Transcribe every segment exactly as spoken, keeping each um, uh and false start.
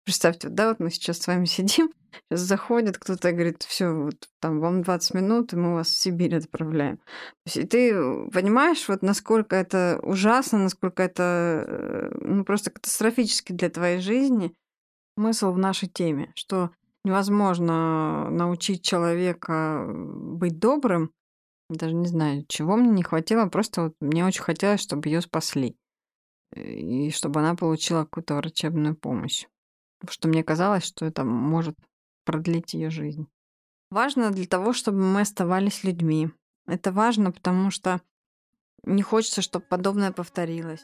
Представьте, вот, да, вот мы сейчас с вами сидим, щас заходит кто-то и говорит: "Всё, вот там вам двадцать минут, и мы вас в Сибирь отправляем". То есть и ты понимаешь, вот насколько это ужасно, насколько это, э, ну, просто катастрофически для твоей жизни. Смысл в нашей теме, что невозможно научить человека быть добрым. Даже не знаю, чего мне не хватило, просто вот мне очень хотелось, чтобы её спасли, и чтобы она получила какую-то врачебную помощь. Потому что мне казалось, что это может продлить её жизнь. Важно для того, чтобы мы оставались людьми. Это важно, потому что не хочется, чтоб подобное повторилось.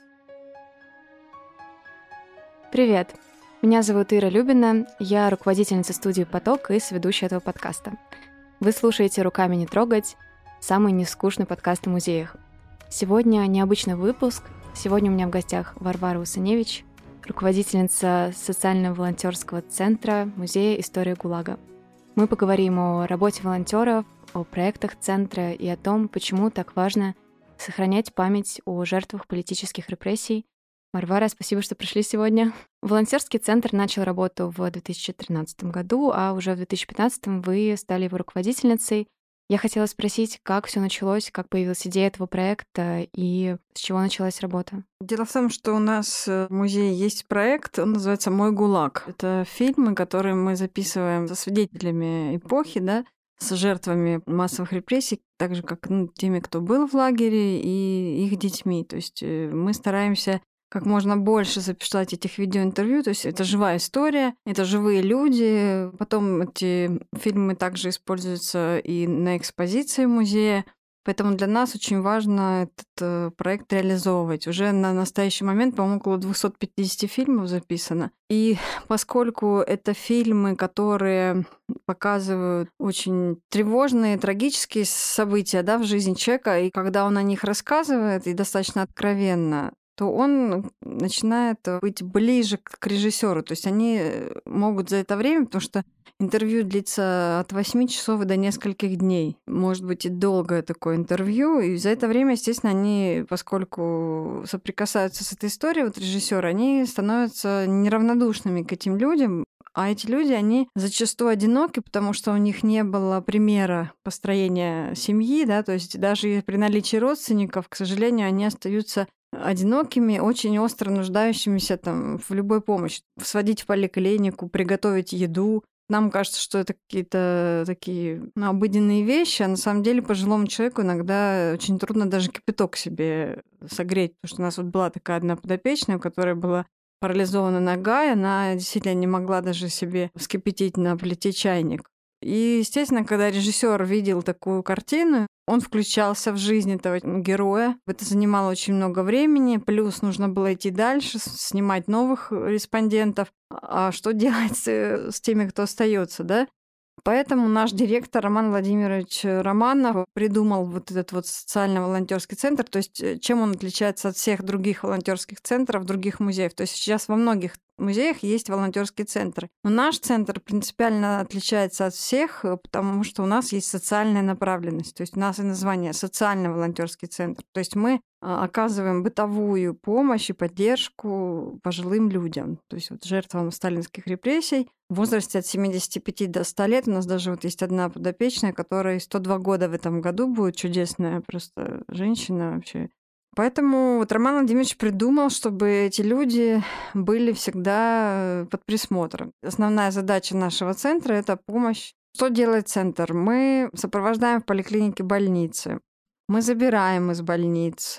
Привет! Меня зовут Ира Любина, я руководительница студии «Поток» и соведущая этого подкаста. Вы слушаете «Руками не трогать» — самый нескучный подкаст о музеях. Сегодня необычный выпуск. Сегодня у меня в гостях Варвара Усаневич, руководительница социально-волонтёрского центра Музея истории ГУЛАГа. Мы поговорим о работе волонтёров, о проектах центра и о том, почему так важно сохранять память о жертвах политических репрессий. Варвара, спасибо, что пришли сегодня. Волонтёрский центр начал работу в две тысячи тринадцатом году, а уже в две тысячи пятнадцатом вы стали его руководительницей. Я хотела спросить, как всё началось, как появилась идея этого проекта и с чего началась работа? Дело в том, что у нас в музее есть проект, он называется "Мой ГУЛАГ". Это фильмы, которые мы записываем со свидетелями эпохи, да, с жертвами массовых репрессий, так же, как, ну, теми, кто был в лагере, и их детьми. То есть, э, мы стараемся как можно больше записать этих видеоинтервью. То есть это живая история, это живые люди. Потом эти фильмы также используются и на экспозиции музея. Поэтому для нас очень важно этот проект реализовывать. Уже на настоящий момент, по-моему, около двухсот пятидесяти фильмов записано. И поскольку это фильмы, которые показывают очень тревожные, трагические события, да, в жизни человека, и когда он о них рассказывает, и достаточно откровенно, то он начинает быть ближе к режиссёру. То есть они могут за это время, потому что интервью длится от восьми часов до нескольких дней. Может быть, и долгое такое интервью. И за это время, естественно, они, поскольку соприкасаются с этой историей, вот режиссёры, они становятся неравнодушными к этим людям. А эти люди, они зачастую одиноки, потому что у них не было примера построения семьи, да. То есть даже при наличии родственников, к сожалению, они остаются одинокими, очень остро нуждающимися там в любой помощи. Сводить в поликлинику, приготовить еду. Нам кажется, что это какие-то такие, ну, обыденные вещи, а на самом деле пожилому человеку иногда очень трудно даже кипяток себе согреть. Потому что у нас вот была такая одна подопечная, у которой была парализована нога, и она действительно не могла даже себе вскипятить на плите чайник. И, естественно, когда режиссёр видел такую картину, он включался в жизнь этого героя. Это занимало очень много времени, плюс нужно было идти дальше, с снимать новых респондентов. А что делать с с теми, кто остаётся, да? Поэтому наш директор Роман Владимирович Романов придумал вот этот вот социально-волонтёрский центр. То есть чем он отличается от всех других волонтёрских центров, других музеев? То есть сейчас во многих музеях есть волонтёрские центры. Но наш центр принципиально отличается от всех, потому что у нас есть социальная направленность. То есть у нас и название "Социально-волонтёрский центр". То есть мы оказываем бытовую помощь и поддержку пожилым людям, то есть вот жертвам сталинских репрессий в возрасте от семидесяти пяти до ста лет. У нас даже вот есть одна подопечная, которой сто два года в этом году будет, чудесная просто женщина вообще. Поэтому вот Роман Владимирович придумал, чтобы эти люди были всегда под присмотром. Основная задача нашего центра — это помощь. Что делает центр? Мы сопровождаем в поликлинике больницы, мы забираем из больниц,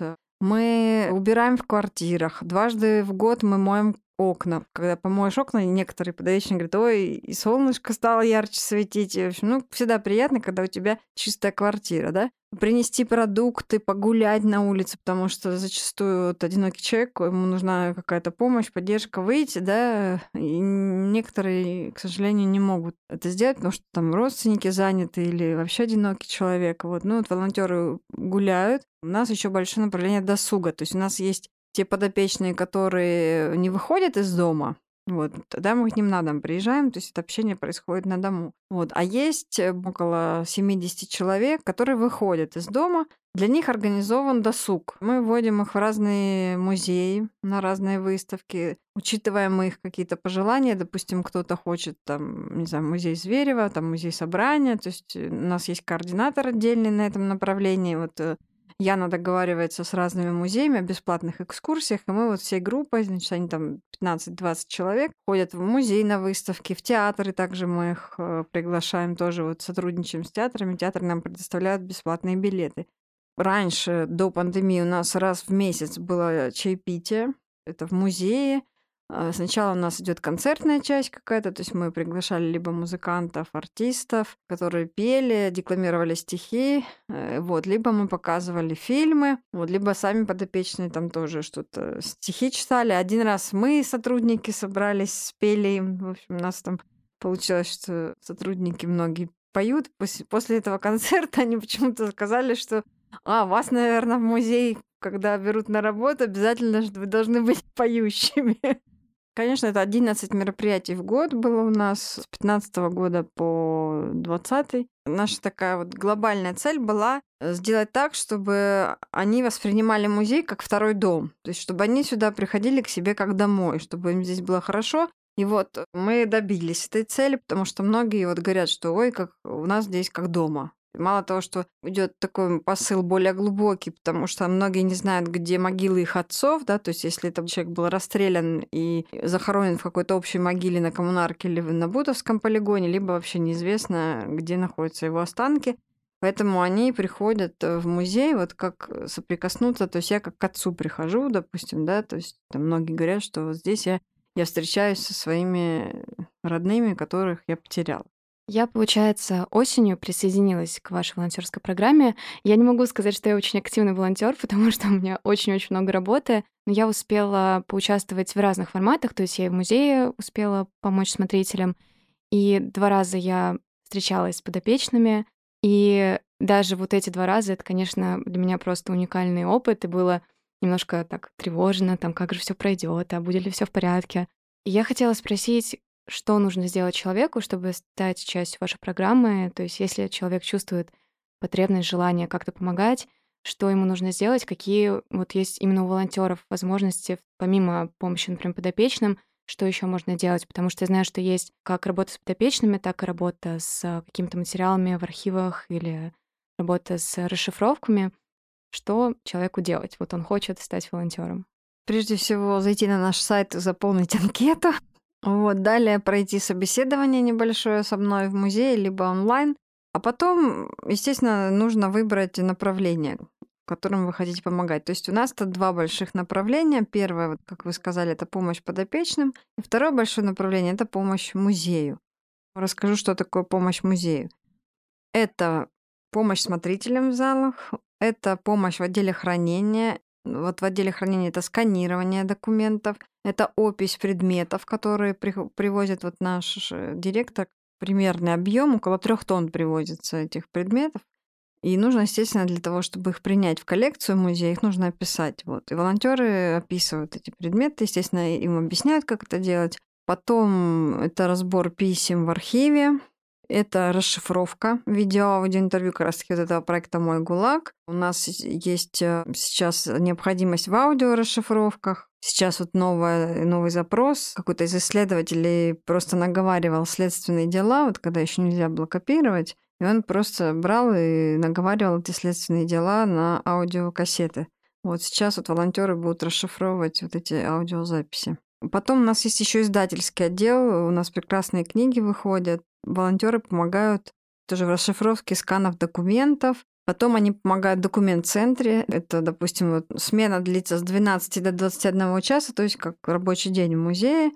мы убираем в квартирах. Дважды в год мы моем окна. Когда помоешь окна, некоторые подопечные говорят: "Ой, и солнышко стало ярче светить". И, в общем, ну, всегда приятно, когда у тебя чистая квартира, да. Принести продукты, погулять на улице, потому что зачастую вот одинокий человек, ему нужна какая-то помощь, поддержка, выйти, да. И некоторые, к сожалению, не могут это сделать, потому что там родственники заняты или вообще одинокий человек. Вот. Ну вот волонтёры гуляют. У нас ещё большое направление досуга. То есть у нас есть те подопечные, которые не выходят из дома. Вот. Тогда мы к ним на дом приезжаем, то есть это общение происходит на дому. Вот. А есть около семидесяти человек, которые выходят из дома. Для них организован досуг. Мы вводим их в разные музеи, на разные выставки, учитываем их какие-то пожелания. Допустим, кто-то хочет, там, не знаю, музей Зверева, там, музей собрания. То есть у нас есть координатор отдельный на этом направлении. Вот э, Яна договаривается с разными музеями о бесплатных экскурсиях, и мы вот всей группой, значит, они там пятнадцать-двадцать человек, ходят в музей на выставки, в театры, также мы их э, приглашаем тоже, вот сотрудничаем с театрами, театры нам предоставляют бесплатные билеты. Раньше, до пандемии, у нас раз в месяц было чаепитие. Это в музее. А, Сначала у нас идет концертная часть какая-то, то есть мы приглашали либо музыкантов, артистов, которые пели, декламировали стихи, э, вот, либо мы показывали фильмы, вот, либо сами подопечные там тоже что-то стихи читали. Один раз мы, сотрудники, собрались, спели им. В общем, у нас там получилось, что сотрудники многие поют. Пос- После этого концерта они почему-то сказали, что а, вас, наверное, в музей, когда берут на работу, обязательно ж вы должны быть поющими. Конечно, это одиннадцать мероприятий в год было у нас с пятнадцатого года по двадцатый. Наша такая вот глобальная цель была э, сделать так, чтобы они воспринимали музей как второй дом. То есть, чтобы они сюда приходили к себе как домой, чтобы им здесь было хорошо. И вот мы добились этой цели, потому что многие вот говорят, что ой, как у нас здесь как дома. Мало того, что идет такой посыл более глубокий, потому что многие не знают, где могилы их отцов, да, то есть если этот человек был расстрелян и захоронен в какой-то общей могиле на Коммунарке или на Бутовском полигоне, либо вообще неизвестно, где находятся его останки. Поэтому они приходят в музей, вот как соприкоснуться, то есть я как к отцу прихожу, допустим, да, то есть там многие говорят, что вот здесь я, я встречаюсь со своими родными, которых я потеряла. Я, получается, осенью присоединилась к вашей волонтерской программе. Я не могу сказать, что я очень активный волонтер, потому что у меня очень-очень много работы. Но я успела поучаствовать в разных форматах. То есть я и в музее успела помочь смотрителям. И два раза я встречалась с подопечными. И даже вот эти два раза, это, конечно, для меня просто уникальный опыт. И было немножко так тревожно, там, как же все пройдет, а будет ли все в порядке. И я хотела спросить, что нужно сделать человеку, чтобы стать частью вашей программы? То есть если человек чувствует потребность, желание как-то помогать, что ему нужно сделать, какие вот есть именно у волонтеров возможности, помимо помощи, например, подопечным, что еще можно делать? Потому что я знаю, что есть как работа с подопечными, так и работа с а, какими-то материалами в архивах или работа с расшифровками. Что человеку делать? Вот он хочет стать волонтером. Прежде всего, зайти на наш сайт и заполнить анкету. Вот, далее пройти собеседование небольшое со мной в музее, либо онлайн. А потом, естественно, нужно выбрать направление, в котором вы хотите помогать. То есть у нас тут два больших направления. Первое, вот, как вы сказали, это помощь подопечным. И второе большое направление — это помощь музею. Расскажу, что такое помощь музею. Это помощь смотрителям в залах, это помощь в отделе хранения. Вот в отделе хранения это сканирование документов, это опись предметов, которые прих- привозит вот наш э, директор. Примерный объем, около трех тонн привозится этих предметов. И нужно, естественно, для того, чтобы их принять в коллекцию музея, их нужно описать. Вот. И волонтеры описывают эти предметы, естественно, им объясняют, как это делать. Потом это разбор писем в архиве, это расшифровка видео-аудиоинтервью как раз-таки вот этого проекта «Мой ГУЛАГ». У нас есть э, сейчас необходимость в аудиорасшифровках. Сейчас вот новая, новый запрос. Какой-то из исследователей просто наговаривал следственные дела, вот когда еще нельзя было копировать. И он просто брал и наговаривал эти следственные дела на аудиокассеты. Вот сейчас вот волонтеры будут расшифровывать вот эти аудиозаписи. Потом у нас есть еще издательский отдел, у нас прекрасные книги выходят. Волонтеры помогают тоже в расшифровке сканов документов. Потом они помогают в документ-центре. Это, допустим, вот смена длится с двенадцати до двадцати одного часа, то есть как рабочий день в музее.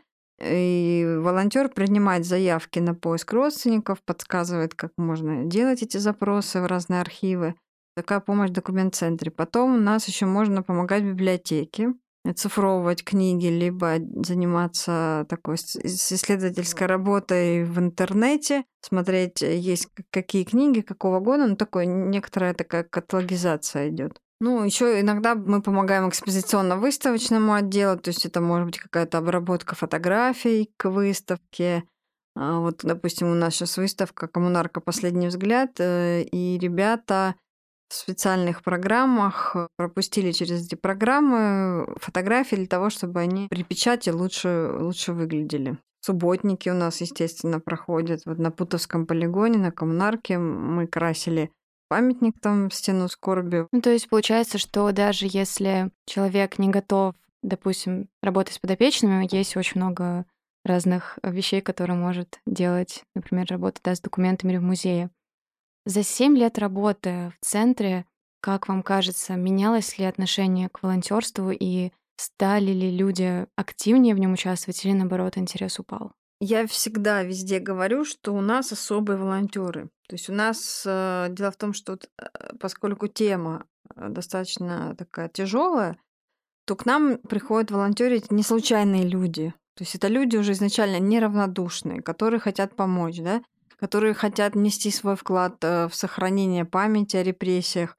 И волонтер принимает заявки на поиск родственников, подсказывает, как можно делать эти запросы в разные архивы. Такая помощь в документ-центре. Потом у нас еще можно помогать в библиотеке, оцифровывать книги, либо заниматься такой с- с исследовательской работой в интернете, смотреть, э, есть к- какие книги, какого года, ну, такой некоторая такая каталогизация идет. Ну, еще иногда мы помогаем экспозиционно-выставочному отделу, то есть это может быть какая-то обработка фотографий к выставке. А, Вот, допустим, у нас сейчас выставка «Коммунарка. Последний взгляд», э, и ребята в специальных программах пропустили через эти программы фотографии для того, чтобы они при печати лучше, лучше выглядели. Субботники у нас, естественно, проходят. Вот на Путовском полигоне, на Коммунарке мы красили памятник там, стену скорби. Ну, то есть получается, что даже если человек не готов, допустим, работать с подопечными, есть очень много разных вещей, которые может делать, например, работа, да, с документами или в музее. За семь лет работы в центре, как вам кажется, менялось ли отношение к волонтерству и стали ли люди активнее в нем участвовать или, наоборот, интерес упал? Я всегда везде говорю, что у нас особые волонтеры. То есть у нас э, дело в том, что вот, э, поскольку тема э, достаточно такая тяжелая, то к нам приходят волонтерить не случайные люди. То есть это люди уже изначально неравнодушные, которые хотят помочь, да, которые хотят внести свой вклад э, в сохранение памяти о репрессиях.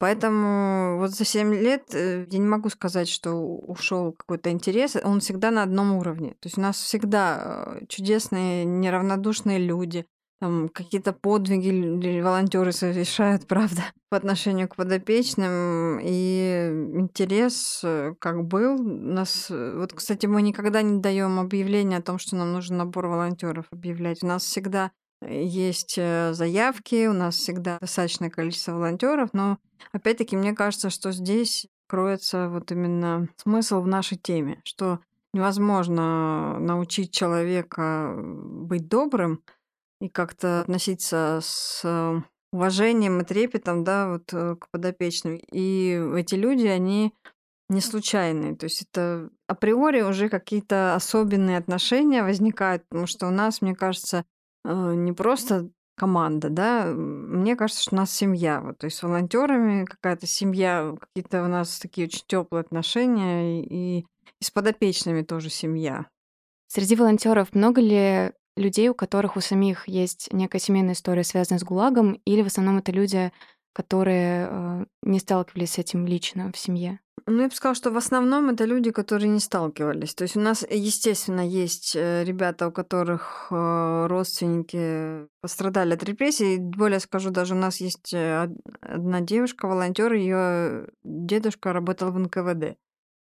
Поэтому вот за семь лет э, я не могу сказать, что ушел какой-то интерес, он всегда на одном уровне. То есть у нас всегда э, чудесные, неравнодушные люди, там какие-то подвиги волонтеры совершают, правда, по отношению к подопечным. И интерес э, как был. У нас, э, вот, кстати, мы никогда не даем объявление о том, что нам нужен набор волонтеров объявлять. У нас всегда есть э, заявки, у нас всегда достаточное количество волонтеров, но опять-таки мне кажется, что здесь кроется вот именно смысл в нашей теме, что невозможно научить человека быть добрым и как-то относиться с э, уважением и трепетом, да, вот э, к подопечным. И эти люди, они не случайные. То есть это априори уже какие-то особенные отношения возникают, потому что у нас, мне кажется, э, не просто команда, да, м, мне кажется, что у нас семья. Вот, то есть с волонтерами какая-то семья, какие-то у нас такие очень теплые отношения, и, и с подопечными тоже семья. Среди волонтеров много ли людей, у которых у самих есть некая семейная история, связанная с ГУЛАГом, или в основном это люди, которые э, не сталкивались с этим лично в семье? Ну, я бы сказала, что в основном это люди, которые не сталкивались. То есть у нас, естественно, есть э, ребята, у которых э, родственники пострадали от репрессий. Более скажу, даже у нас есть э, од- одна девушка, волонтер, ее дедушка работал в эн ка вэ дэ.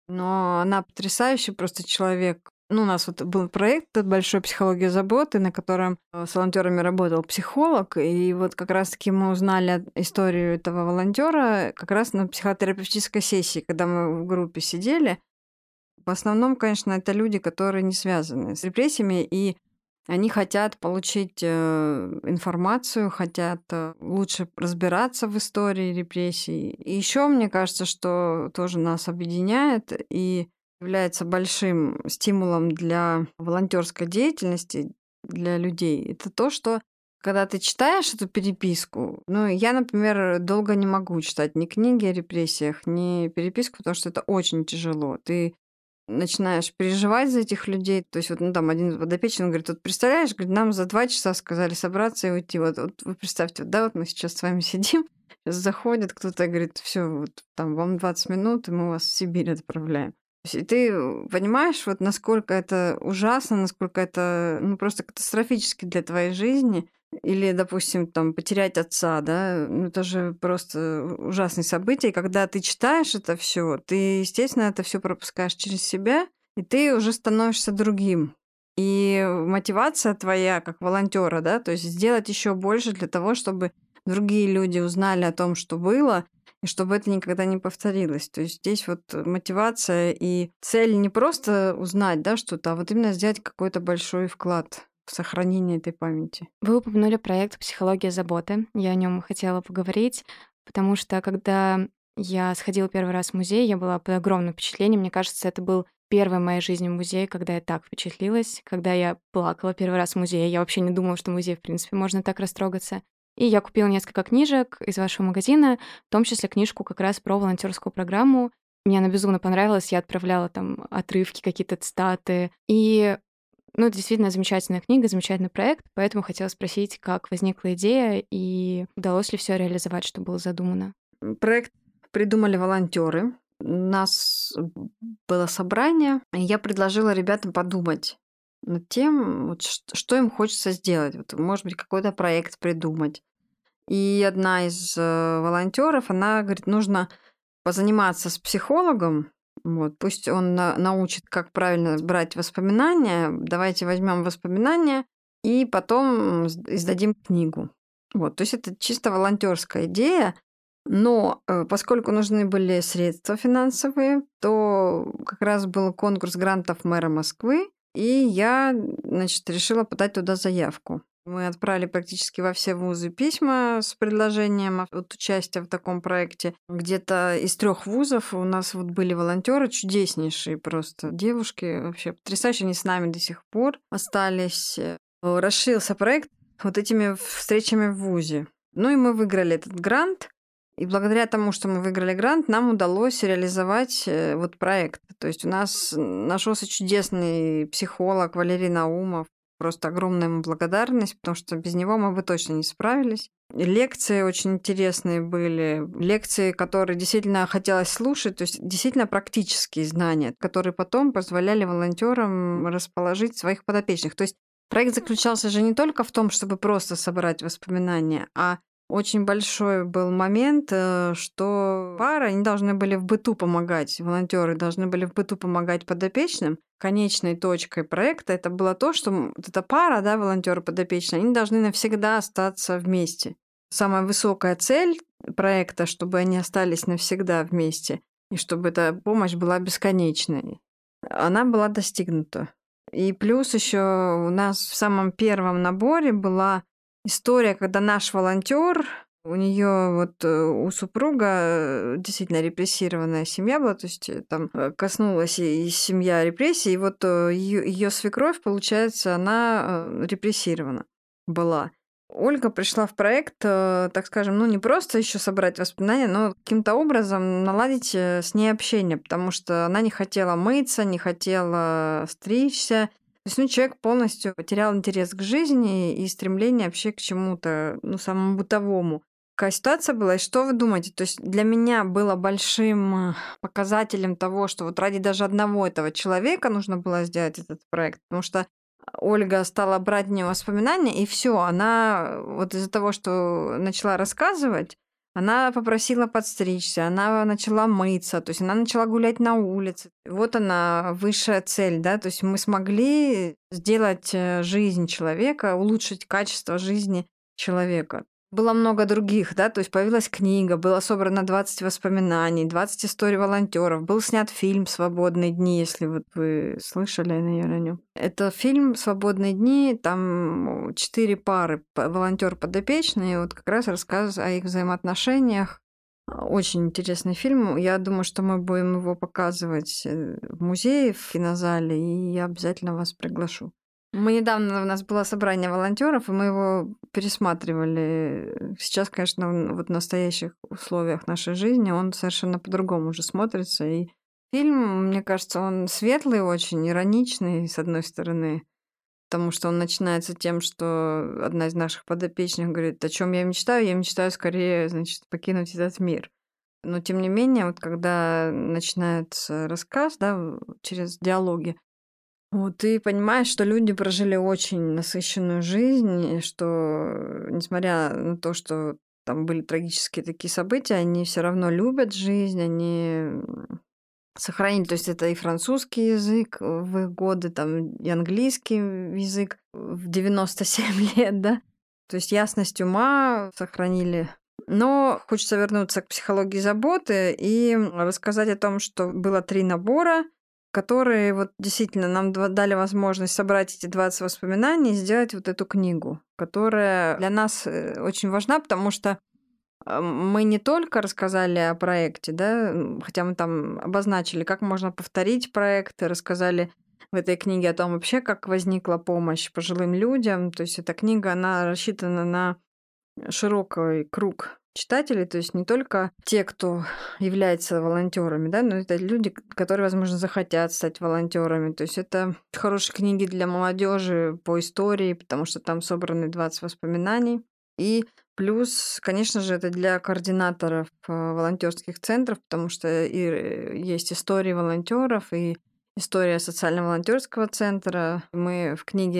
Но она потрясающий просто человек. Ну, у нас вот был проект этот большой «Психология заботы», на котором э, с волонтерами работал психолог. И вот как раз-таки мы узнали историю этого волонтера как раз на психотерапевтической сессии, когда мы в группе сидели. В основном, конечно, это люди, которые не связаны с репрессиями, и они хотят получить э, информацию, хотят э, лучше разбираться в истории репрессий. И еще мне кажется, что тоже нас объединяет и является большим стимулом для волонтерской деятельности для людей. Это то, что когда ты читаешь эту переписку, ну, я, например, долго не могу читать ни книги о репрессиях, ни переписку, потому что это очень тяжело. Ты начинаешь переживать за этих людей. То есть вот, ну, там один подопечный, он говорит, вот представляешь, говорит, нам за два часа сказали собраться и уйти. Вот, вот вы представьте, вот, да, вот мы сейчас с вами сидим, сейчас заходит кто-то и говорит, все, вот там вам двадцать минут, и мы вас в Сибирь отправляем. То есть, и ты понимаешь, вот насколько это ужасно, насколько это ну, просто катастрофически для твоей жизни. Или, допустим, там, потерять отца, да, ну, это же просто ужасные события. И когда ты читаешь это все, ты, естественно, это все пропускаешь через себя, и ты уже становишься другим. И мотивация твоя, как волонтера, да, то есть сделать еще больше для того, чтобы другие люди узнали о том, что было, и чтобы это никогда не повторилось. То есть здесь вот мотивация и цель не просто узнать, да, что-то, а вот именно сделать какой-то большой вклад в сохранение этой памяти. Вы упомянули проект «Психология заботы». Я о нем хотела поговорить, потому что когда я сходила первый раз в музей, я была под огромным впечатлением. Мне кажется, это был первый в моей жизни музей, когда я так впечатлилась, когда я плакала первый раз в музее. Я вообще не думала, что в музее, в принципе, можно так растрогаться. И я купила несколько книжек из вашего магазина, в том числе книжку как раз про волонтерскую программу. Мне она безумно понравилась, я отправляла там отрывки, какие-то цитаты. И ну, это действительно замечательная книга, замечательный проект, поэтому хотела спросить, как возникла идея и удалось ли все реализовать, что было задумано. Проект придумали волонтеры. У нас было собрание, и я предложила ребятам подумать над тем, вот, что им хочется сделать. Вот, может быть, какой-то проект придумать. И одна из волонтеров, она говорит, нужно позаниматься с психологом, вот, пусть он на- научит, как правильно брать воспоминания. Давайте возьмем воспоминания и потом издадим книгу. Вот, то есть это чисто волонтерская идея. Но э, поскольку нужны были средства финансовые, то как раз был конкурс грантов мэра Москвы, и я, значит, решила подать туда заявку. Мы отправили практически во все вузы письма с предложением от участия в таком проекте. Где-то из трех вузов у нас вот были волонтеры чудеснейшие просто девушки, вообще потрясающие, они с нами до сих пор остались. Расширился проект вот этими встречами в вузе. Ну и мы выиграли этот грант. И благодаря тому, что мы выиграли грант, нам удалось реализовать вот проект. То есть у нас нашелся чудесный психолог Валерий Наумов. Просто огромная ему благодарность, потому что без него мы бы точно не справились. И лекции очень интересные были. Лекции, которые действительно хотелось слушать, то есть действительно практические знания, которые потом позволяли волонтерам расположить своих подопечных. То есть проект заключался же не только в том, чтобы просто собрать воспоминания, а очень большой был момент, что пары, они должны были в быту помогать, волонтеры должны были в быту помогать подопечным. Конечной точкой проекта это было то, что вот эта пара, да, волонтеры подопечные, они должны навсегда остаться вместе. Самая высокая цель проекта, чтобы они остались навсегда вместе, и чтобы эта помощь была бесконечной, она была достигнута. И плюс еще у нас в самом первом наборе была история, когда наш волонтер, у нее вот у супруга действительно репрессированная семья была, то есть там коснулась и семья репрессий, и вот ее, ее свекровь, получается, она репрессирована была. Ольга пришла в проект, так скажем, ну не просто еще собрать воспоминания, но каким-то образом наладить с ней общение, потому что она не хотела мыться, не хотела стричься. То есть, ну, человек полностью потерял интерес к жизни и стремление вообще к чему-то, ну, самому бытовому. Какая ситуация была, и что вы думаете? То есть для меня было большим показателем того, что вот ради даже одного этого человека нужно было сделать этот проект, потому что Ольга стала брать мне воспоминания, и все, она вот из-за того, что начала рассказывать, она попросила подстричься, она начала мыться, то есть она начала гулять на улице. Вот она, высшая цель, да, то есть мы смогли сделать жизнь человека, улучшить качество жизни человека. Было много других, да, то есть появилась книга, было собрано двадцать воспоминаний, двадцать историй волонтеров, был снят фильм «Свободные дни», если вот вы слышали, наверное, о нем. Это фильм «Свободные дни», там четыре пары, волонтер подопечные, вот как раз рассказ о их взаимоотношениях. Очень интересный фильм. Я думаю, что мы будем его показывать в музее, в кинозале, и я обязательно вас приглашу. Мы недавно, у нас было собрание волонтеров, и мы его пересматривали. Сейчас, конечно, вот в настоящих условиях нашей жизни он совершенно по-другому уже смотрится. И фильм, мне кажется, он светлый очень, ироничный, с одной стороны, потому что он начинается тем, что одна из наших подопечных говорит, о чем я мечтаю, я мечтаю скорее, значит, покинуть этот мир. Но тем не менее, вот когда начинается рассказ, да, через диалоги, вот ты понимаешь, что люди прожили очень насыщенную жизнь, и что, несмотря на то, что там были трагические такие события, они все равно любят жизнь, они сохранили, то есть это и французский язык в их годы, там и английский язык в девяносто семь лет, да, то есть ясность ума сохранили. Но хочется вернуться к психологии заботы и рассказать о том, что было три набора, которые вот действительно нам дали возможность собрать эти двадцать воспоминаний и сделать вот эту книгу, которая для нас очень важна, потому что мы не только рассказали о проекте, да, хотя мы там обозначили, как можно повторить проект, рассказали в этой книге о том вообще, как возникла помощь пожилым людям. То есть эта книга, она рассчитана на широкий круг читателей, то есть не только те, кто является волонтерами, да, но это люди, которые, возможно, захотят стать волонтерами. То есть это хорошие книги для молодежи по истории, потому что там собраны двадцать воспоминаний. И плюс, конечно же, это для координаторов волонтерских центров, потому что и есть истории волонтеров, и история социально-волонтерского центра. Мы в книге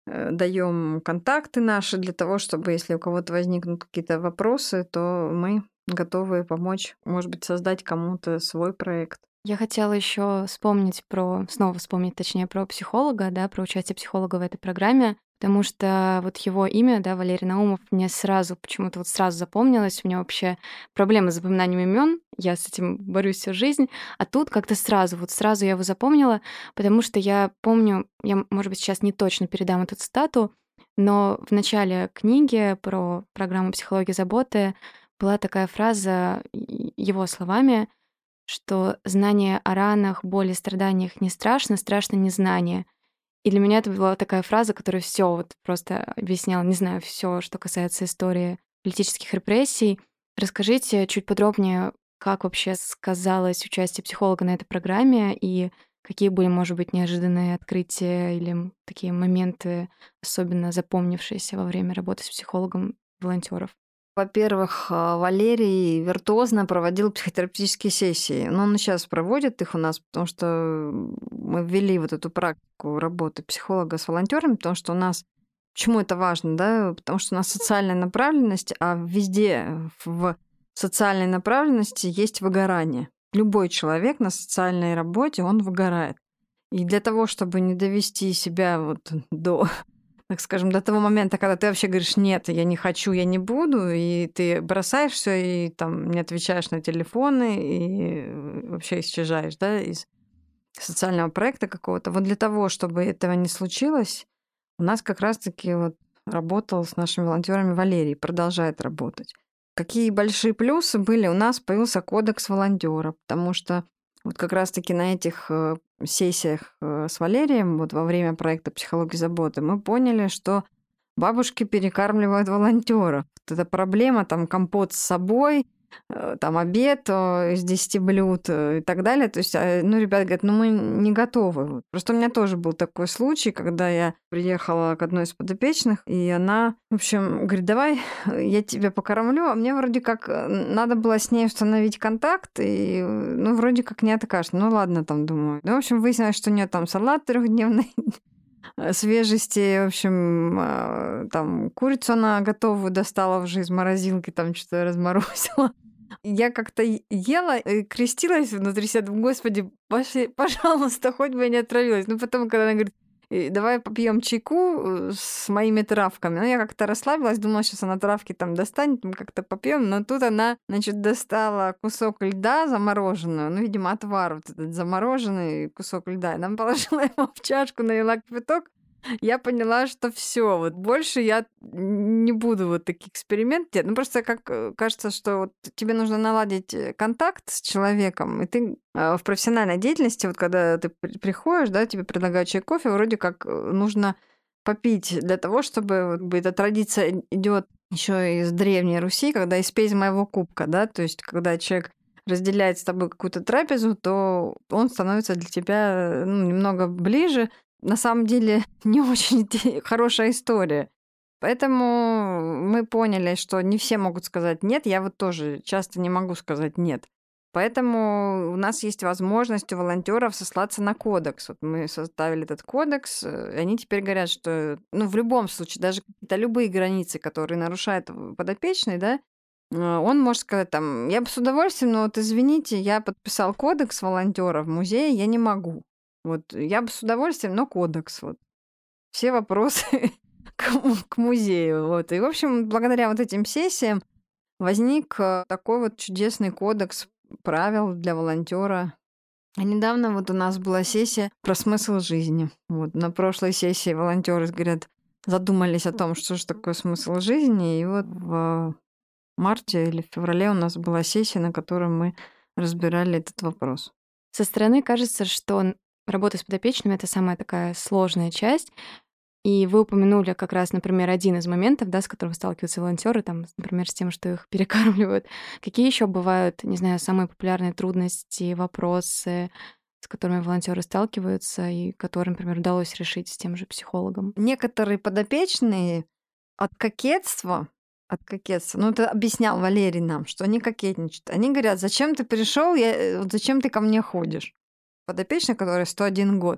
даем контакты наши для того, чтобы, если у кого-то возникнут какие-то вопросы, то мы готовы помочь, может быть, создать кому-то свой проект. Я хотела еще вспомнить про, снова вспомнить, точнее, про психолога, да, про участие психолога в этой программе, потому что вот его имя, да, Валерий Наумов, мне сразу, почему-то вот сразу запомнилось, у меня вообще проблемы с запоминанием имен, я с этим борюсь всю жизнь, а тут как-то сразу, вот сразу я его запомнила, потому что я помню, я, может быть, сейчас не точно передам эту цитату, но в начале книги про программу «Психология заботы» была такая фраза его словами, что знание о ранах, боли, страданиях не страшно, страшно незнание. И для меня это была такая фраза, которая все вот просто объясняла, не знаю, все, что касается истории политических репрессий. Расскажите чуть подробнее, как вообще сказалось участие психолога на этой программе и какие были, может быть, неожиданные открытия или такие моменты, особенно запомнившиеся во время работы с психологом волонтеров. Во-первых, Валерий виртуозно проводил психотерапевтические сессии. Но он и сейчас проводит их у нас, потому что мы ввели вот эту практику работы психолога с волонтерами, потому что у нас... Почему это важно, да? Потому что у нас социальная направленность, а везде в социальной направленности есть выгорание. Любой человек на социальной работе, он выгорает. И для того, чтобы не довести себя вот до... так скажем, до того момента, когда ты вообще говоришь, нет, я не хочу, я не буду, и ты бросаешь все и там не отвечаешь на телефоны, и вообще исчезаешь, да, из социального проекта какого-то. Вот для того, чтобы этого не случилось, у нас как раз-таки вот работал с нашими волонтерами Валерий, продолжает работать. Какие большие плюсы были? У нас появился кодекс волонтера, потому что вот как раз-таки на этих сессиях с Валерием, вот во время проекта «Психология заботы», мы поняли, что бабушки перекармливают волонтеров. Вот эта проблема, там, компот с собой, там, обед из десяти блюд и так далее. То есть, ну, ребята говорят, ну, мы не готовы. Просто у меня тоже был такой случай, когда я приехала к одной из подопечных, и она, в общем, говорит, давай я тебя покормлю, а мне вроде как надо было с ней установить контакт, и, ну, вроде как не откажешь. Ну, ладно, там, думаю. Ну, в общем, выяснилось, что у нее там салат трехдневный, свежести, в общем, там курицу она готовую достала уже из морозилки, там что-то разморозила. Я как-то ела, крестилась внутри себя, думаю, господи, пошли, пожалуйста, хоть бы я не отравилась. Ну, потом, когда она говорит, давай попьем чайку с моими травками. Ну, я как-то расслабилась, думала, сейчас она травки там достанет, мы как-то попьем. Но тут она, значит, достала кусок льда замороженного, ну, видимо, отвар вот этот замороженный кусок льда. И нам положила его в чашку, налила кипяток. Я поняла, что все, вот больше я не буду вот такие эксперименты делать. Ну, просто как кажется, что вот тебе нужно наладить контакт с человеком, и ты в профессиональной деятельности, вот когда ты приходишь, да, тебе предлагают чай, кофе, вроде как нужно попить для того, чтобы вот, эта традиция идет еще из Древней Руси, когда испей из моего кубка, да, то есть когда человек разделяет с тобой какую-то трапезу, то он становится для тебя ну, немного ближе. На самом деле не очень хорошая история. Поэтому мы поняли, что не все могут сказать «нет». Я вот тоже часто не могу сказать «нет». Поэтому у нас есть возможность у волонтеров сослаться на кодекс. Вот мы составили этот кодекс, и они теперь говорят, что ну, в любом случае, даже какие-то любые границы, которые нарушает подопечный, да, он может сказать там, я бы с удовольствием, но вот извините, я подписал кодекс волонтера в музее, я не могу. Вот я бы с удовольствием, но кодекс. Вот. Все вопросы к, к музею. Вот. И, в общем, благодаря вот этим сессиям возник такой вот чудесный кодекс правил для волонтера. А недавно вот у нас была сессия про смысл жизни. Вот. На прошлой сессии волонтеры, говорят, задумались о том, что же такое смысл жизни. И вот в марте или в феврале у нас была сессия, на которой мы разбирали этот вопрос. Со стороны кажется, что работа с подопечными — это самая такая сложная часть. И вы упомянули как раз, например, один из моментов, да, с которым сталкиваются волонтеры, там, например, с тем, что их перекармливают. Какие еще бывают, не знаю, самые популярные трудности, вопросы, с которыми волонтеры сталкиваются и которые, например, удалось решить с тем же психологом? Некоторые подопечные от кокетства, от кокетства, ну это объяснял Валерий нам, что они кокетничают. Они говорят, зачем ты пришел, я, зачем ты ко мне ходишь? Подопечный, который сто один год.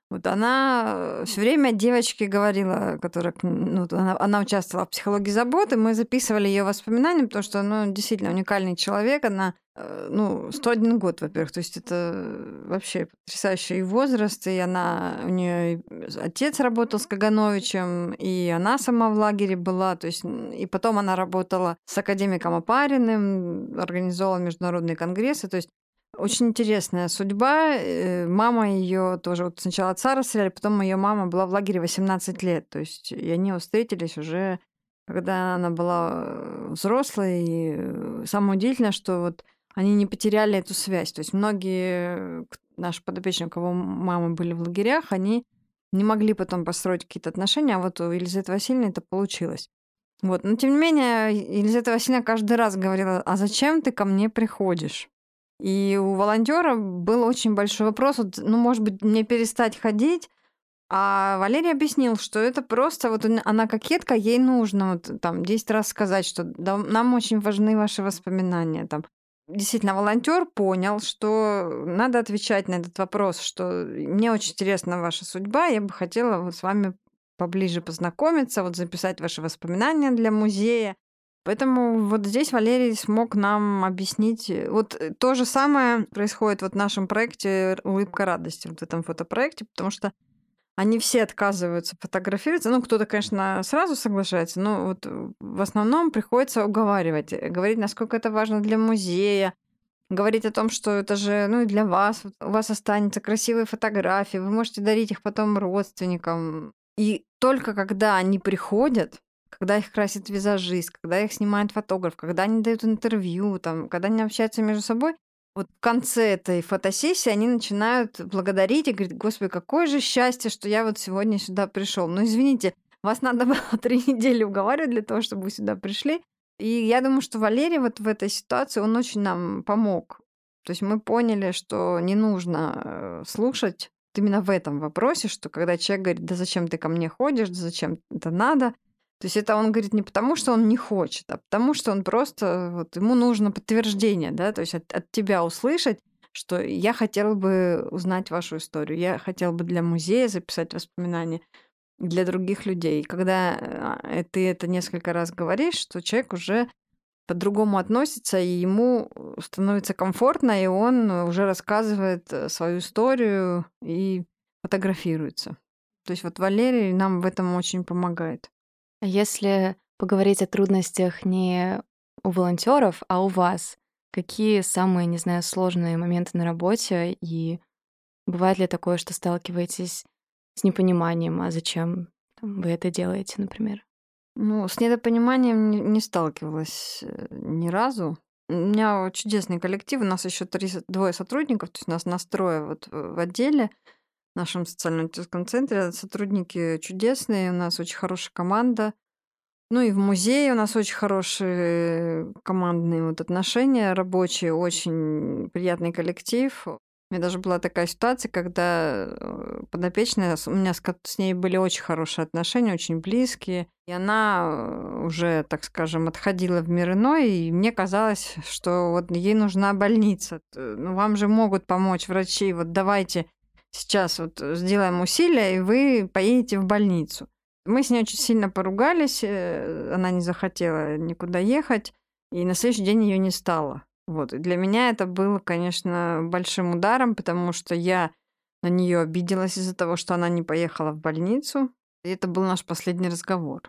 Вот она все время девочке говорила, которая, ну, она, она участвовала в психологии заботы, мы записывали ее воспоминания, потому что, ну, действительно уникальный человек, она, э, ну, сто один год, во-первых, то есть это вообще потрясающий возраст, и она, у нее отец работал с Кагановичем, и она сама в лагере была, то есть, и потом она работала с академиком Опариным, организовала международные конгрессы, то есть очень интересная судьба. Э, Мама ее тоже вот сначала отца расстреляли, потом ее мама была в лагере восемнадцать лет. То есть и они встретились уже, когда она была э, взрослой. И э, самое удивительное, что вот они не потеряли эту связь. То есть многие э, к- наши подопечные, у кого мамы были в лагерях, они не могли потом построить какие-то отношения, а вот у Елизаветы Васильевны это получилось. Вот. Но тем не менее, Елизавета Васильевна каждый раз говорила: а зачем ты ко мне приходишь? И у волонтера был очень большой вопрос, вот, ну, может быть, мне перестать ходить, а Валерий объяснил, что это просто вот он- она кокетка, ей нужно вот, там десять раз сказать, что «Да, нам очень важны ваши воспоминания. Там. Действительно, волонтер понял, что надо отвечать на этот вопрос, что мне очень интересна ваша судьба, я бы хотела вот с вами поближе познакомиться, вот записать ваши воспоминания для музея. Поэтому вот здесь Валерий смог нам объяснить. э, Вот э, то же самое происходит вот в нашем проекте «Улыбка радости», вот в этом фотопроекте, потому что они все отказываются фотографироваться. Ну, кто-то, конечно, сразу соглашается, но вот э, в основном приходится уговаривать, э, говорить, насколько это важно для музея, говорить о том, что это же, ну, и для вас, вот у вас останется красивые фотографии, вы можете дарить их потом родственникам. И только когда они приходят, когда их красит визажист, когда их снимает фотограф, когда они дают интервью, там, когда они общаются между собой, вот в конце этой фотосессии они начинают благодарить и говорить: Господи, какое же счастье, что я вот сегодня сюда пришел. Ну, извините, вас надо было три недели уговаривать для того, чтобы вы сюда пришли. И я думаю, что Валерий вот в этой ситуации, он очень нам помог. То есть мы поняли, что не нужно э, слушать вот именно в этом вопросе, что когда человек говорит: да зачем ты ко мне ходишь, да зачем это надо. То есть это он говорит не потому, что он не хочет, а потому что он просто, вот ему нужно подтверждение, да, то есть от, от тебя услышать, что я хотела бы узнать вашу историю, я хотела бы для музея записать воспоминания для других людей. И когда э, ты это несколько раз говоришь, что человек уже по-другому относится, и ему становится комфортно, и он уже рассказывает э, свою историю и фотографируется. То есть вот Валерий нам в этом очень помогает. А если поговорить о трудностях не у волонтеров, а у вас, какие самые, не знаю, сложные моменты на работе? И бывает ли такое, что сталкиваетесь с непониманием, а зачем там вы это делаете, например? Ну, с недопониманием не, не сталкивалась э, ни разу. У меня чудесный коллектив, у нас еще три, со- двое сотрудников, то есть нас настроя вот в в отделе, в нашем социально-аналитическом центре. Сотрудники чудесные, у нас очень хорошая команда. Ну и в музее у нас очень хорошие командные вот отношения рабочие, очень приятный коллектив. У меня даже была такая ситуация, когда э, подопечная, с- у меня с, ко- с ней были очень хорошие отношения, очень близкие. И она э, уже, так скажем, отходила в мир иной, и мне казалось, что вот ей нужна больница. Т- Ну, вам же могут помочь врачи, вот давайте сейчас вот сделаем усилия, и вы поедете в больницу. Мы с ней очень сильно поругались, э, она не захотела никуда ехать, и на следующий день ее не стало. Вот. И для меня это было, конечно, большим ударом, потому что я на нее обиделась из-за того, что она не поехала в больницу. И это был наш последний разговор.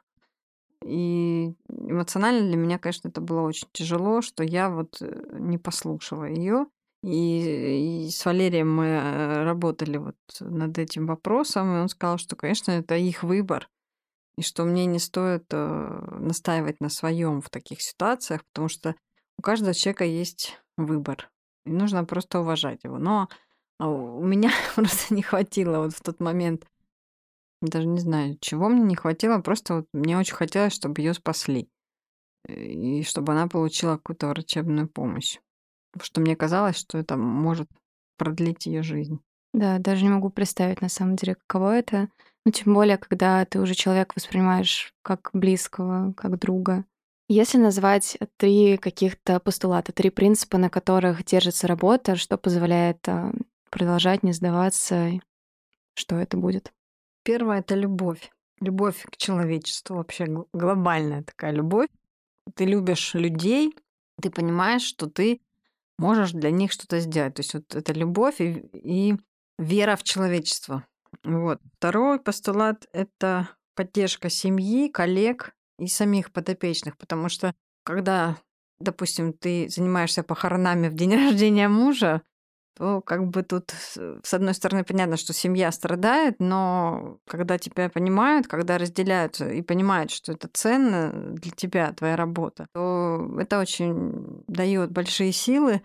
И эмоционально для меня, конечно, это было очень тяжело, что я вот э, не послушала ее. И, и с Валерием мы э, работали вот над этим вопросом, и он сказал, что, конечно, это их выбор, и что мне не стоит э, настаивать на своем в таких ситуациях, потому что у каждого человека есть выбор, и нужно просто уважать его. Но а, у меня просто не хватило вот в тот момент, даже не знаю, чего мне не хватило, просто вот мне очень хотелось, чтобы ее спасли, э, и чтобы она получила какую-то врачебную помощь, потому что мне казалось, что это может продлить ее жизнь. Да, даже не могу представить, на самом деле, каково это. Ну, тем более, когда ты уже человека воспринимаешь как близкого, как друга. Если назвать три каких-то постулата, три принципа, на которых держится работа, что позволяет а, продолжать не сдаваться что это будет? Первое — это любовь. Любовь к человечеству, вообще гл- глобальная такая любовь. Ты любишь людей, ты понимаешь, что ты можешь для них что-то сделать. То есть вот это любовь и, и вера в человечество. Вот. Второй постулат — это поддержка семьи, коллег и самих подопечных, потому что когда, допустим, ты занимаешься похоронами в день рождения мужа, то как бы тут, с с одной стороны, понятно, что семья страдает, но когда тебя понимают, когда разделяют и понимают, что это ценно для тебя, твоя работа, то это очень дает большие силы.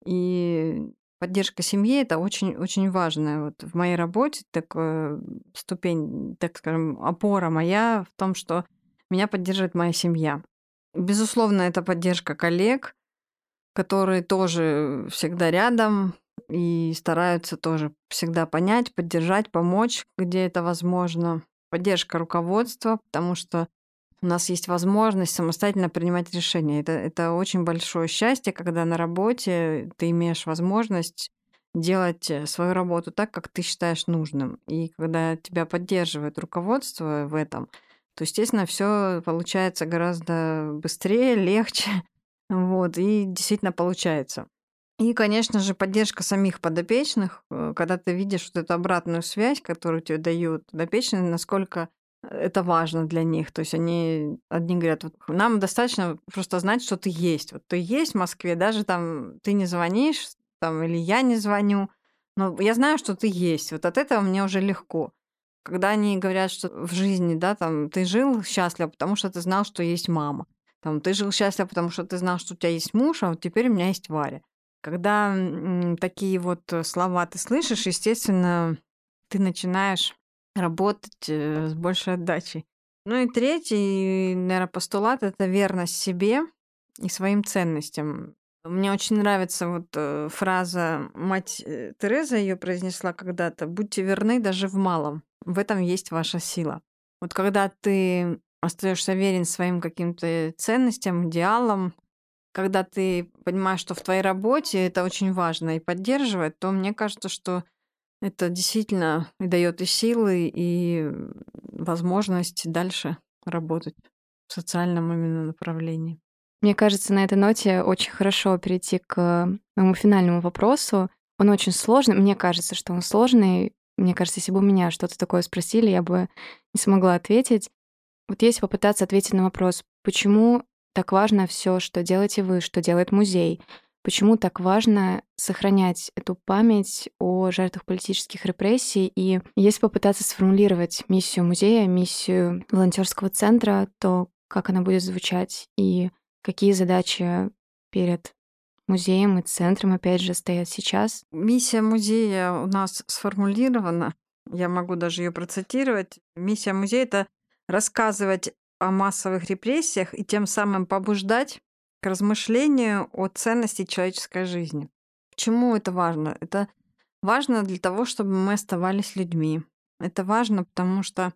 И поддержка семьи — это очень очень важная вот в моей работе такая ступень, так скажем, опора моя в том, что меня поддерживает моя семья. Безусловно, это поддержка коллег, которые тоже всегда рядом и стараются тоже всегда понять, поддержать, помочь, где это возможно. Поддержка руководства, потому что у нас есть возможность самостоятельно принимать решения. Это, это очень большое счастье, когда на работе ты имеешь возможность делать э, свою работу так, как ты считаешь нужным. И когда тебя поддерживает руководство в этом, то, естественно, все получается гораздо быстрее, легче. Вот, и действительно получается. И, конечно же, поддержка самих подопечных, э, когда ты видишь вот эту обратную связь, которую тебе дают подопечные, насколько это важно для них. То есть они одни говорят, вот нам достаточно просто знать, что ты есть. Вот ты есть в Москве, даже там ты не звонишь, там, или я не звоню, но я знаю, что ты есть. Вот от этого мне уже легко. Когда они говорят, что в жизни, да, там, ты жил счастливо, потому что ты знал, что есть мама. Там, ты жил счастливо, потому что ты знал, что у тебя есть муж, а вот теперь у меня есть Варя. Когда м, такие вот э, слова ты слышишь, естественно, ты начинаешь работать э, с большей отдачей. Ну и третий, наверное, постулат — это верность себе и своим ценностям. Мне очень нравится вот э, фраза, мать э, Тереза ее произнесла когда-то: «Будьте верны даже в малом, в этом есть ваша сила». Вот когда ты остаешься верен своим каким-то ценностям, идеалам, когда ты понимаешь, что в твоей работе это очень важно и поддерживает, то мне кажется, что это действительно и дает и силы, и возможность дальше работать в социальном именно направлении. Мне кажется, на этой ноте очень хорошо перейти к моему финальному вопросу. Он очень сложный. Мне кажется, что он сложный. Мне кажется, если бы у меня что-то такое спросили, я бы не смогла ответить. Вот если попытаться ответить на вопрос, почему так важно все, что делаете вы, что делает музей, почему так важно сохранять эту память о жертвах политических репрессий, и если попытаться сформулировать миссию музея, миссию волонтерского центра, то как она будет звучать и какие задачи перед музеем и центром, опять же, стоят сейчас? Миссия музея у нас сформулирована. Я могу даже ее процитировать. Миссия музея — это рассказывать о массовых репрессиях и тем самым побуждать к размышлению о ценности человеческой жизни. Почему это важно? Это важно для того, чтобы мы оставались людьми. Это важно, потому что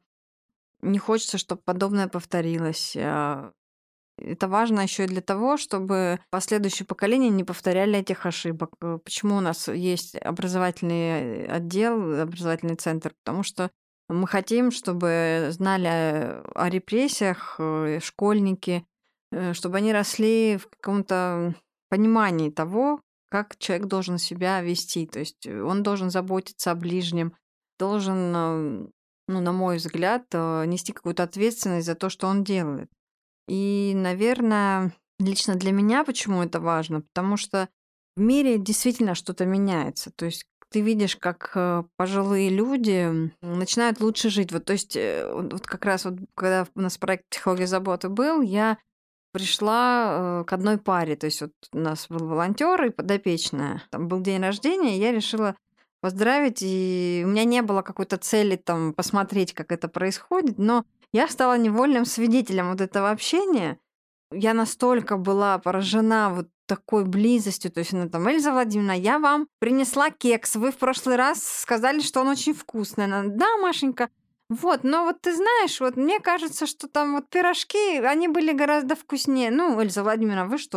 не хочется, чтобы подобное повторилось. А, Это важно еще и для того, чтобы последующие поколения не повторяли этих ошибок. Э, Почему у нас есть образовательный отдел, образовательный центр? Потому что мы хотим, чтобы знали о репрессиях э, школьники, э, чтобы они росли в каком-то понимании того, как человек должен себя вести. То есть э, он должен заботиться о ближнем, должен, э, ну, на мой взгляд, э, нести какую-то ответственность за то, что он делает. И, наверное, лично для меня почему это важно? Потому что в мире действительно что-то меняется. То есть ты видишь, как э, пожилые люди м, начинают лучше жить. Вот, то есть э, вот вот как раз вот, когда у нас проект «Психология заботы» был, я пришла э, к одной паре. То есть вот у нас был волонтер и подопечная. Там был день рождения, и я решила поздравить. И у меня не было какой-то цели там посмотреть, как это происходит, но я стала невольным свидетелем вот этого общения. Я настолько была поражена вот такой близостью. То есть она там: «Эльза Владимировна, я вам принесла кекс. Вы в прошлый раз сказали, что он очень вкусный». Она: «Да, Машенька, вот, но вот ты знаешь, вот мне кажется, что там вот пирожки, они были гораздо вкуснее». Ну, Эльза Владимировна, вы что?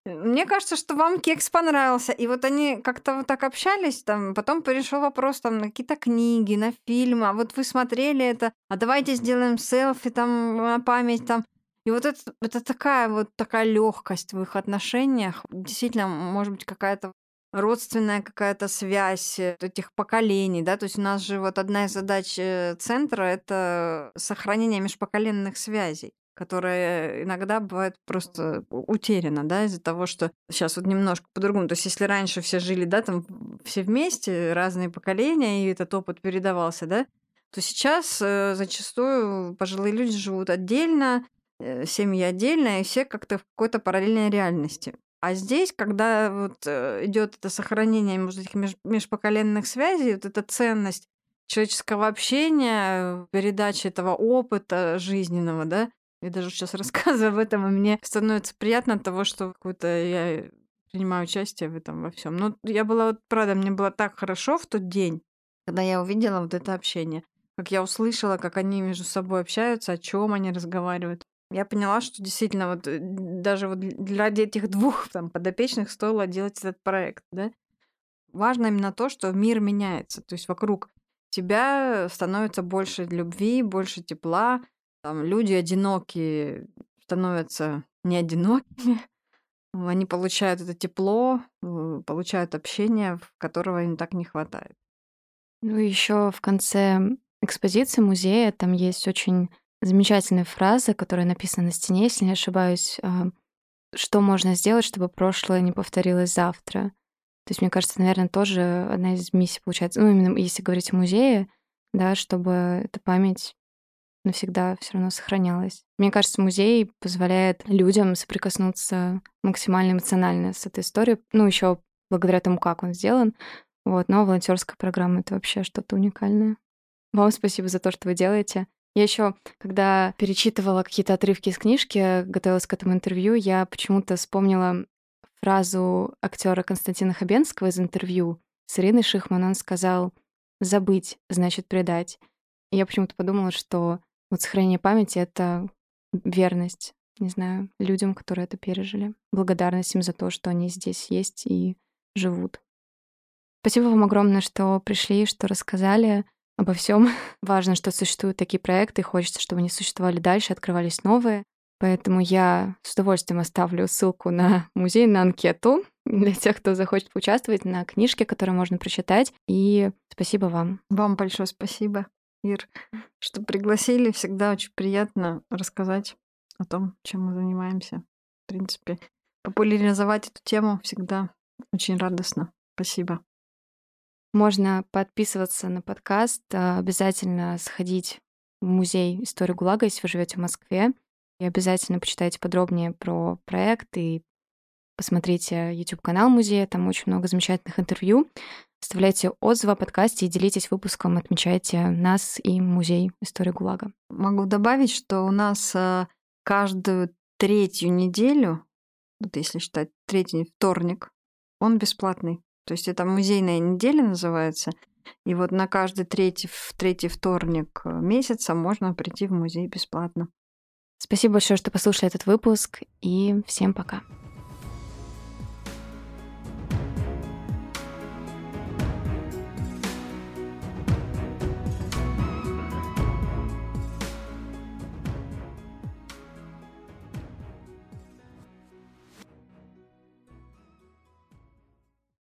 Мне кажется, что вам кекс понравился. И вот они как-то вот так общались, там, потом пришел вопрос там на какие-то книги, на фильмы. А вот вы смотрели это, а давайте сделаем селфи там на память там. И вот это, это такая вот такая легкость в их отношениях. Действительно, может быть, какая-то родственная какая-то связь э, этих поколений, да, то есть у нас же вот одна из задач э, центра — это сохранение межпоколенных связей, которая иногда бывает просто у- утеряна, да, из-за того, что сейчас вот немножко по-другому. То есть если раньше все жили, да, там все вместе, разные поколения, и этот опыт передавался, да, то сейчас э, зачастую пожилые люди живут отдельно, э, семьи отдельно, и все как-то в какой-то параллельной реальности. А здесь, когда вот идет это сохранение, может, этих меж- межпоколенных связей, вот эта ценность человеческого общения, передача этого опыта жизненного, да, я даже сейчас рассказываю об этом, и мне становится приятно от того, что какую-то я принимаю участие в этом во всем. Ну, я была вот, правда, мне было так хорошо в тот день, когда я увидела вот это общение, как я услышала, как они между собой общаются, о чем они разговаривают. Я поняла, что действительно вот э, даже вот для ради этих двух там подопечных стоило делать этот проект, да. Важно именно то, что мир меняется, то есть вокруг тебя становится больше любви, больше тепла, там люди одинокие становятся не одинокими, они получают это тепло, э, получают общение, в которого им так не хватает. Ну, еще в конце экспозиции музея там есть очень замечательная фраза, которая написана на стене, если не ошибаюсь. а, Что можно сделать, чтобы прошлое не повторилось завтра? То есть, мне кажется, наверное, тоже одна из миссий получается, ну, именно если говорить о музее, да, чтобы эта память навсегда все равно сохранялась. Мне кажется, музей позволяет людям соприкоснуться максимально эмоционально с этой историей, ну, еще благодаря тому, как он сделан. Вот, но волонтерская программа — это вообще что-то уникальное. Вам спасибо за то, что вы делаете. Я еще, когда перечитывала какие-то отрывки из книжки, готовилась к этому интервью, я почему-то вспомнила фразу актера Константина Хабенского из интервью с Ириной Шихман. Он сказал: «Забыть значит предать». И я почему-то подумала, что вот сохранение памяти — это верность, не знаю, людям, которые это пережили. Благодарность им за то, что они здесь есть и живут. Спасибо вам огромное, что пришли, что рассказали обо всем. Важно, что существуют такие проекты, и хочется, чтобы они существовали дальше, открывались новые. Поэтому я с удовольствием оставлю ссылку на музей, на анкету для тех, кто захочет поучаствовать, на книжки, которые можно прочитать. И спасибо вам. Вам большое спасибо, Ир, что пригласили. Всегда очень приятно рассказать о том, чем мы занимаемся. В принципе, популяризовать эту тему всегда очень радостно. Спасибо. Можно подписываться на подкаст, а, обязательно сходить в музей истории ГУЛАГа, если вы живете в Москве. И обязательно почитайте подробнее про проект и посмотрите YouTube-канал музея, там очень много замечательных интервью. Оставляйте отзывы о подкасте и делитесь выпуском, отмечайте нас и музей истории ГУЛАГа. Могу добавить, что у нас э, каждую третью неделю, вот если считать третий вторник, он бесплатный. То есть это музейная неделя называется. И вот на каждый третий, в третий вторник э, месяца можно прийти в музей бесплатно. Спасибо большое, что послушали этот выпуск, и всем пока.